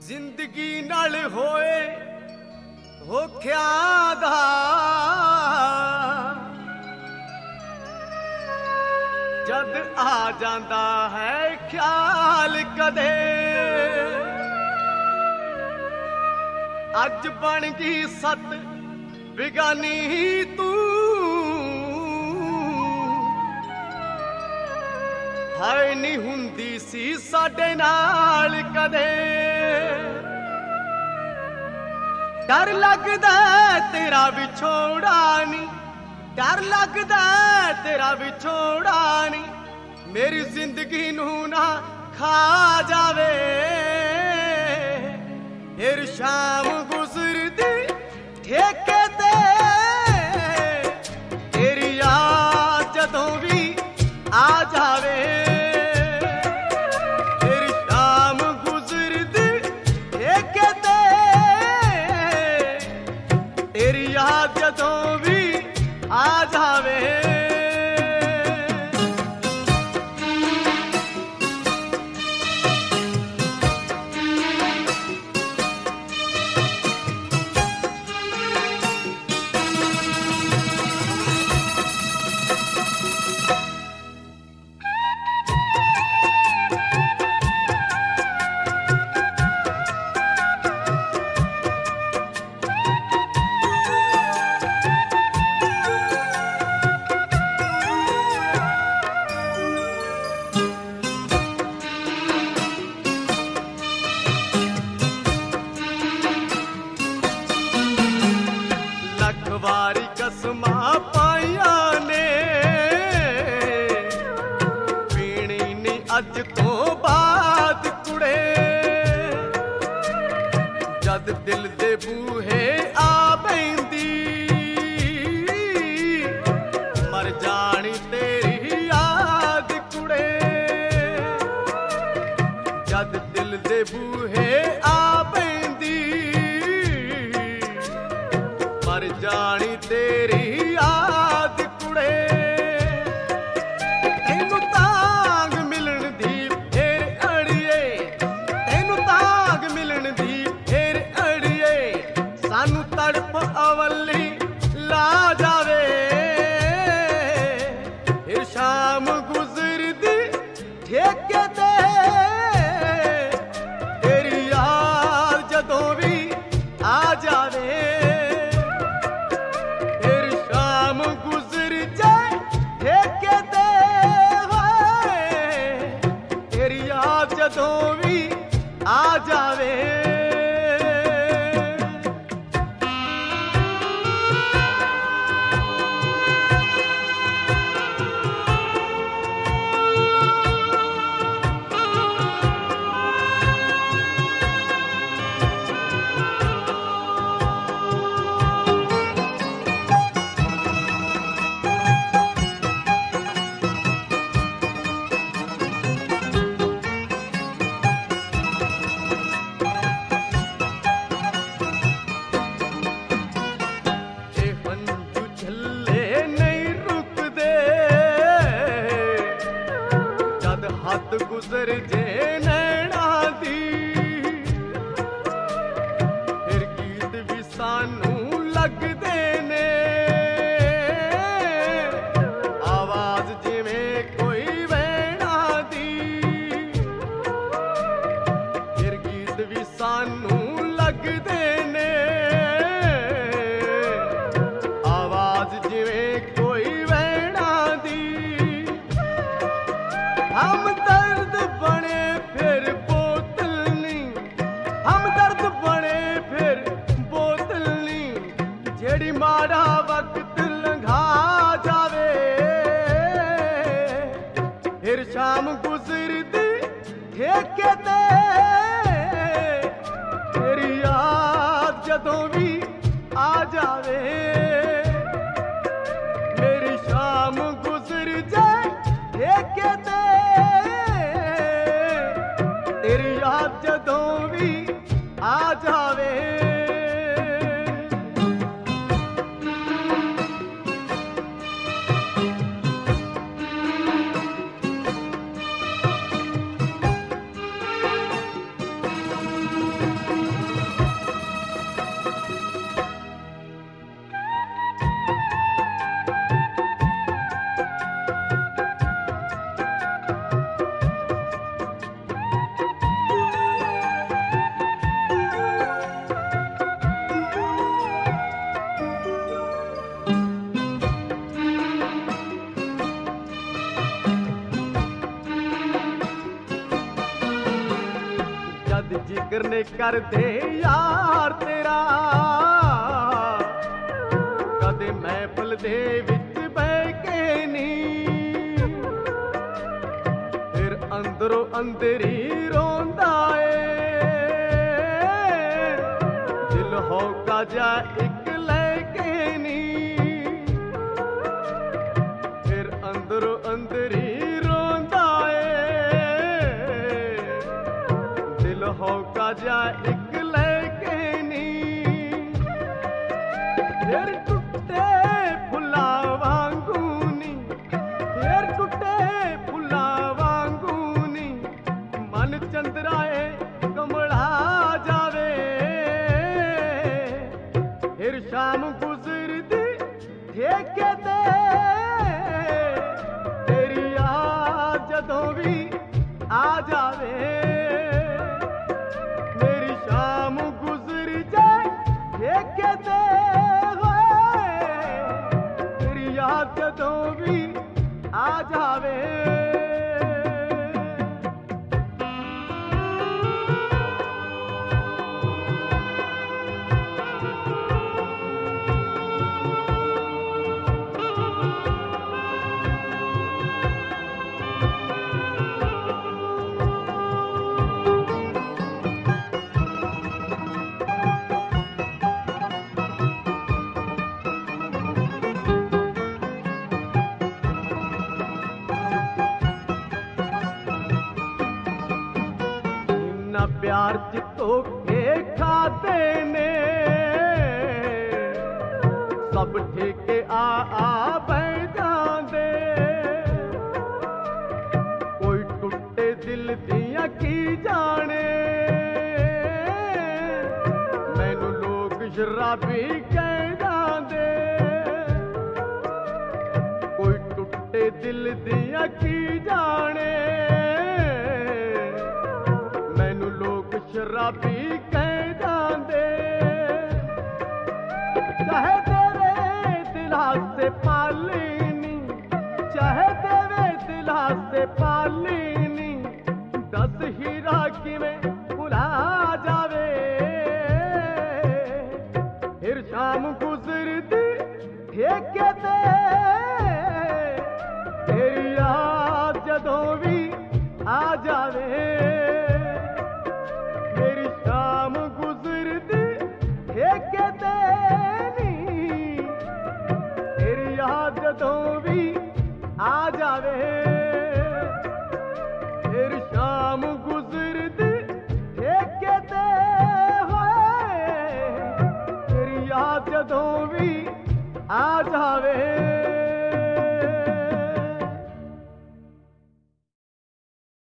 जिंदगी नाल होए धोखियां दा जद आ जांदा है ख्याल कदे अज बन गई सत बिगानी तू हाय नहीं हुंदी सी साडे नाल कदे डर लगदा तेरा विछोड़ा नी डर लगदा तेरा विछोड़ा नी मेरी जिंदगी नू ना खा जावे फिर शाम गुजरदी ठेके ते तेरी याद जदों भी आ जावे फिर शाम गुजरदी ठेके ते तेरी याद जदों भी आ जावे वारी कसमा पाइया ने पीनी नहीं अज तो बाद कुड़े जद दिल दे बूहे आ बैंदी मर जानी तेरी याद कुड़े जद दिल दे बूहे आ बैंदी मर जानी तेरी याद कुड़े तेनू तांग मिलन दी फिर अड़िए तेनू तांग मिलन दी फिर अड़िए सानू तड़प अवली ला जावे फिर शाम गुजरदी ठेके ते तेरी याद जदों भी आ जावे जदों भी आ जावे हद गुजर जे नैना दी फिर गीत भी सानू लगदे ने आवाज जिवें कोई वैणा दी फिर गीत भी सानू लगदे ने आवाज जिवें कोई वैणा दी हम दर्द बने फिर बोतल नहीं हम दर्द बने फिर बोतल नहीं जेड़ी माड़ा वक्त लंघा जावे फिर शाम गुजरदी ठेके ते तेरी याद जदों भी आ जावे मेरी शाम गुजर जाए ठेके ते तेरी याद जदों भी आ जावे जद जिक्र ने कर दे यार तेरा कदे महफिल दे विच बह के नी फिर अंदरों अंदर ही रोंदा ए दिल होका जा एक लेके नी फिर अंदरों अंदर ही रोंदा ए दिल होका जा एक लेके नी फिर टुटे फुला वांगूनी फिर टुटे फुला वांगूनी मन चंद्राए कमला जावे फिर शाम गुजरदी ठेके ते तेरी याद जदों भी आ जावे मेरी शाम गुजर जाए ठेके ते तेरी याद जदों भी आ जावे प्यार जितो के खाते ने सब ठेके आ बह जांदे कोई टुटे दिल दियां की जाने मैनू लोग शराबी कह जांदे कोई टुटे दिल दियां की जाने शराबी कह जांदे चाहे तेरे दिला से पालिनी चाहे तेरे दिला से पालिनी दस